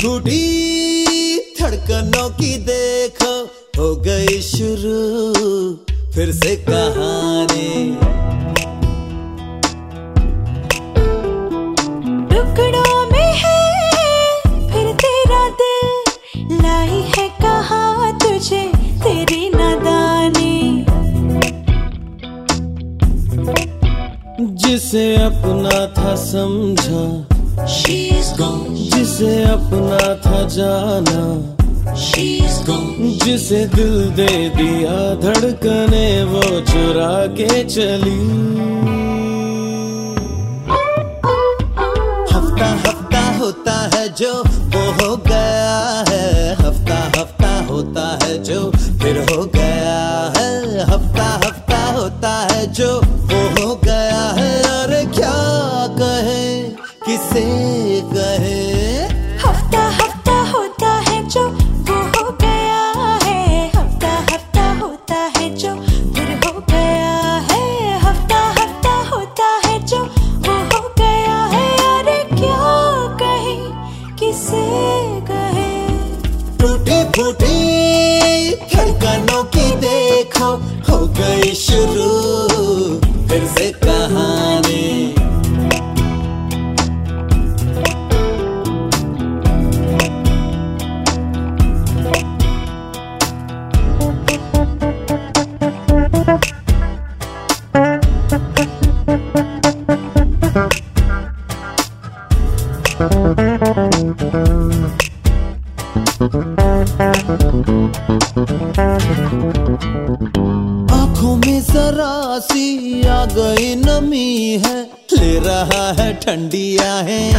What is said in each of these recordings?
फूटी धड़कनों की देखो हो गई शुरू फिर से कहानी। टुकड़ों में है फिर तेरा दिल, लाई है कहाँ तुझे तेरी नादानी। जिसे अपना था समझा She's gone, जिसे अपना था जाना she's gone, जिसे दिल दे दिया धड़कने वो चुरा के चली। हफ्ता हफ्ता होता है जो वो हो गया है, हफ्ता हफ्ता होता है जो फिर हो गया है, हफ्ता हफ्ता होता है जो वो हो गया है। अरे क्या कहे किसे कहे, हफ्ता हफ्ता होता है जो वो हो गया है, हफ्ता हफ्ता होता है जो फिर हो गया है, हफ्ता हफ्ता होता है जो वो हो गया है। अरे क्या कहे किसे कहे, टूटी फूटी धड़कनों की देखो हो गई शुरू फिर से कहानी। आंखों में जरा सी आ गई नमी है, ले रहा है ठंडी आहें।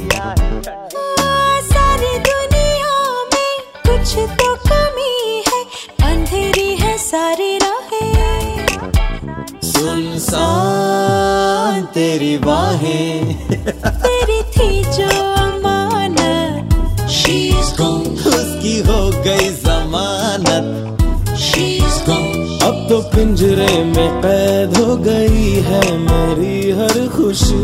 सारी दुनिया में कुछ तो कमी है, अंधेरी है सारी राहें, सुनसान तेरी बाहें तेरी थी जो अमानत। She's gone, उसकी हो गई जमानत। she's gone, अब तो पिंजरे में कैद हो गई है मेरी हर खुशी।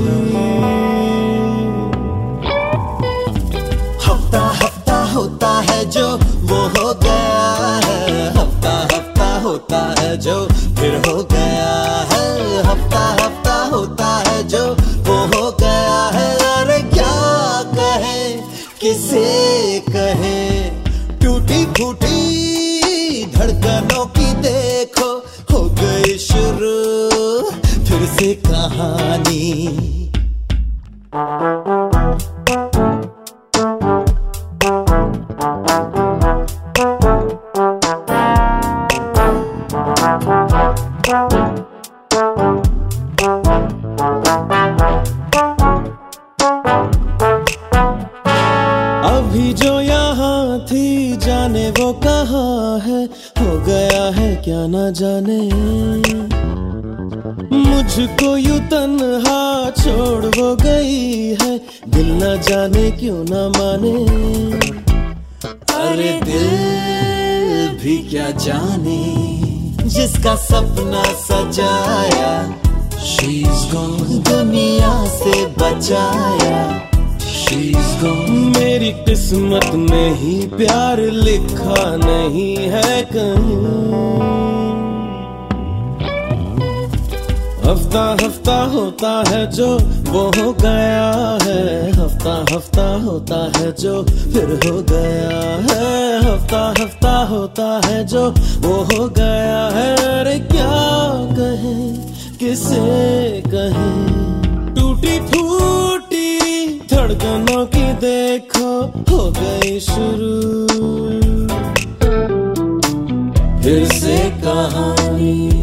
हफ्ता हफ्ता होता है जो वो हो गया है, हफ्ता हफ्ता होता है जो फिर हो गया है, हफ्ता हफ्ता होता है जो वो हो गया है। अरे क्या कहे किसे कहे, टूटी फूटी धड़कनों की देखो हो गई शुरू फिर से कहानी। अभी जो यहाँ थी जाने वो कहाँ है, हो गया है क्या ना जाने। मुझको यूं तन्हा छोड़ वो गई है, दिल न जाने क्यों ना माने। अरे दिल भी क्या जाने जिसका सपना सजाया, She's gone, दुनिया से बचाया। She's gone, मेरी किस्मत में ही प्यार लिखा नहीं है कहीं। हफ्ता हफ्ता होता है जो वो हो गया है, हफ्ता हफ्ता होता है जो फिर हो गया है, हफ्ता हफ्ता होता है जो वो हो गया है। अरे क्या कहे किसे कहे, टूटी फूटी धड़कनों की देखो हो गई शुरू फिर से कहानी।